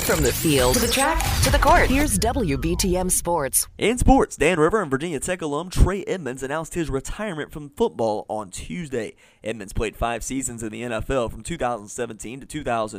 From the field to the track to the court, here's WBTM Sports. In sports, Dan River and Virginia Tech alum Trey Edmunds announced his retirement from football on Tuesday. Edmunds played 5 seasons in the NFL from 2017 to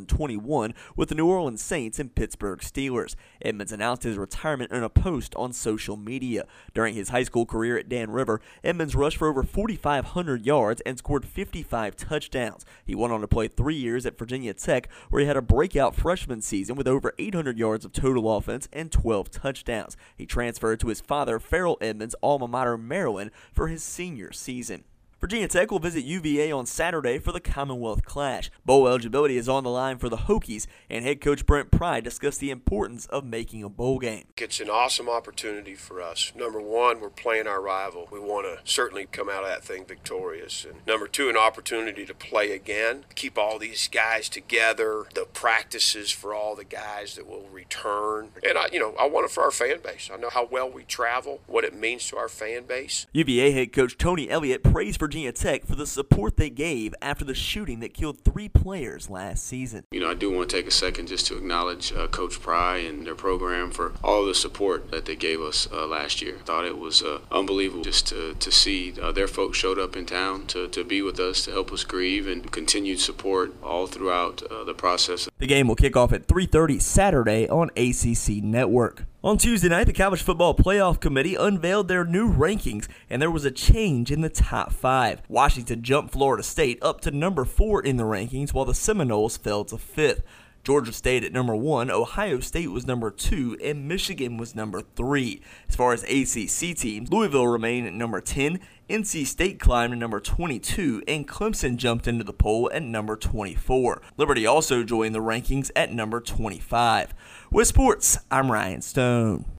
2021 with the New Orleans Saints and Pittsburgh Steelers. Edmunds announced his retirement in a post on social media. During his high school career at Dan River, Edmunds rushed for over 4,500 yards and scored 55 touchdowns. He went on to play 3 years at Virginia Tech, where he had a breakout freshman season with over 800 yards of total offense and 12 touchdowns. He transferred to his father, Farrell Edmunds' alma mater, Maryland, for his senior season. Virginia Tech will visit UVA on Saturday for the Commonwealth Clash. Bowl eligibility is on the line for the Hokies, and head coach Brent Pry discussed the importance of making a bowl game. It's an awesome opportunity for us. Number one, we're playing our rival. We want to certainly come out of that thing victorious. And number two, an opportunity to play again, keep all these guys together, the practices for all the guys that will return. And I want it for our fan base. I know how well we travel, what it means to our fan base. UVA head coach Tony Elliott praised Virginia Tech for the support they gave after the shooting that killed 3 players last season. I do want to take a second just to acknowledge Coach Pry and their program for all the support that they gave us last year. I thought it was unbelievable just to see their folks showed up in town to be with us, to help us grieve, and continued support all throughout the process. The game will kick off at 3:30 Saturday on ACC Network. On Tuesday night, the College Football Playoff Committee unveiled their new rankings, and there was a change in the top 5. Washington jumped Florida State up to number 4 in the rankings, while the Seminoles fell to 5th. Georgia stayed at number 1, Ohio State was number 2, and Michigan was number 3. As far as ACC teams, Louisville remained at number 10, NC State climbed to number 22, and Clemson jumped into the poll at number 24. Liberty also joined the rankings at number 25. With sports, I'm Ryan Stone.